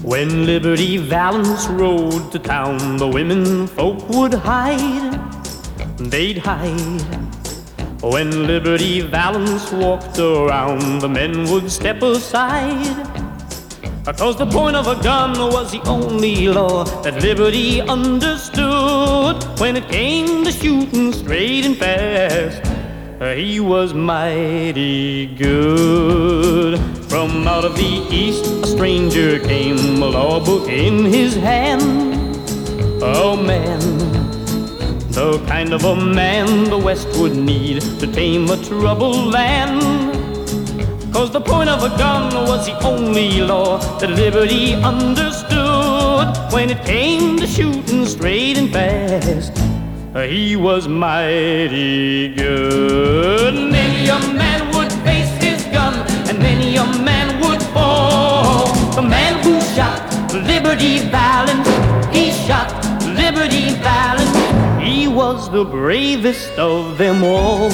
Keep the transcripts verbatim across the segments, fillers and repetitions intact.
When Liberty Valance rode to town, the women folk would hide, they'd hide. When Liberty Valance walked around, the men would step aside, 'cause the point of a gun was the only law that Liberty understood. When it came to shooting straight and fast, he was mighty good. From out of the east a stranger came, a law book in his hand. Oh man, the kind of a man the West would need to tame a troubled land. 'Cause the point of a gun was the only law that Liberty understood. When it came to shooting straight and fast, he was mighty good. Many a man would face his gun, and many a man would fall. The man who shot Liberty Valance, he shot Liberty Valance. He was the bravest of them all.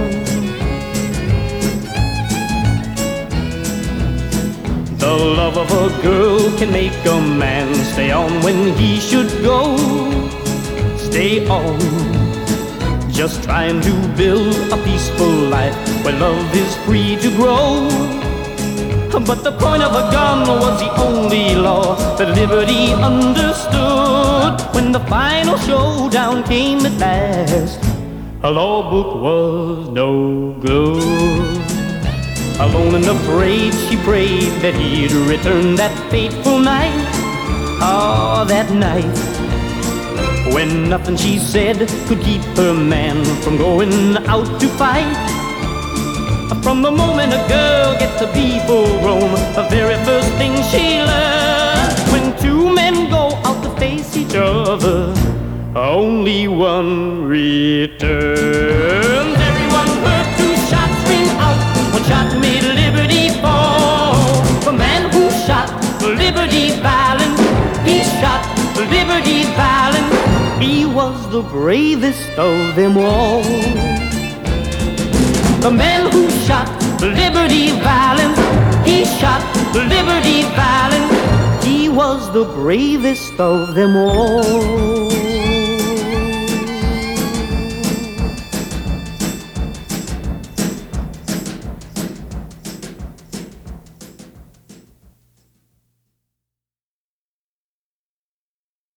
The love of a girl can make a man stay on when he should go. Stay on, just trying to build a peaceful life where love is free to grow. But the point of a gun was the only law that Liberty understood. When the final showdown came at last, a law book was no good. Alone and afraid, she prayed that he'd return that fateful night. Ah, that night, when nothing she said could keep her man from going out to fight. From the moment a girl gets to be full grown, the very first thing she learns, when two men go out to face each other, only one returns. Everyone heard two shots ring out. One shot made Liberty fall. The man who shot Liberty Valance, he shot Liberty Valance. He was the bravest of them all. The man who shot Liberty Valance, he shot Liberty Valance. He was the bravest of them all.